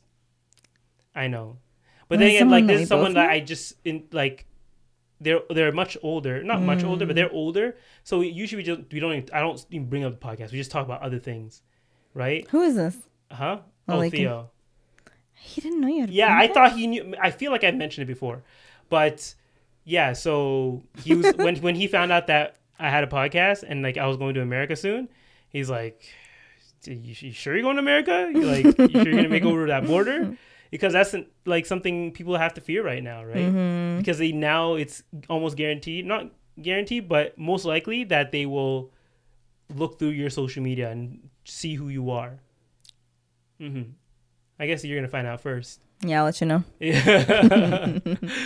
I know, but Well, then again, someone like that this we is someone both that know? I just in like. They're they're much older, not much older, but they're older. So usually we just we don't even, I don't even bring up the podcast. We just talk about other things, right? Who is this? Huh? Oh, Oh, like Theo. He didn't know you had a Yeah, I podcast? thought he knew. I feel like I mentioned it before, but yeah. So he was when when he found out that I had a podcast and like I was going to America soon. He's like, "You, you sure you're going to America? You're like, you sure you're gonna make over that border?" Because that's like something people have to fear right now, right? Mm-hmm. Because they now it's almost guaranteed, not guaranteed, but most likely that they will look through your social media and see who you are. Mm-hmm. I guess you're gonna find out first. Yeah, I'll let you know. Yeah.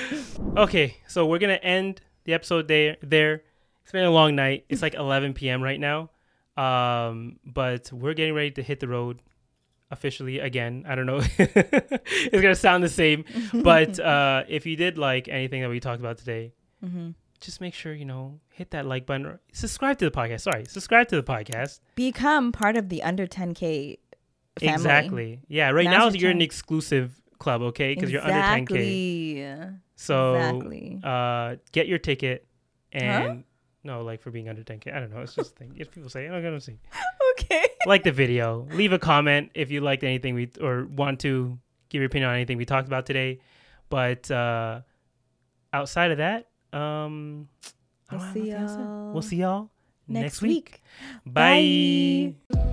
Okay, so we're gonna end the episode there. There, it's been a long night. It's like eleven p.m. right now, um, but we're getting ready to hit the road. officially again. I don't know. It's going to sound the same. But uh, if you did like anything that we talked about today, mm-hmm. just make sure, you know, hit that like button. Or subscribe to the podcast. Sorry. Subscribe to the podcast. Become part of the under ten K family. Exactly. Yeah. Right Now's now you're an exclusive club, okay? Because exactly. you're under ten K. So exactly. uh, get your ticket and... Huh? No, like for being under ten K. I don't know. It's just a thing. If people say, I'm going to see. Okay. Like the video. Leave a comment if you liked anything we or want to give your opinion on anything we talked about today. But uh, outside of that, um, we'll see y'all. We'll see y'all next, next week. week. Bye. Bye.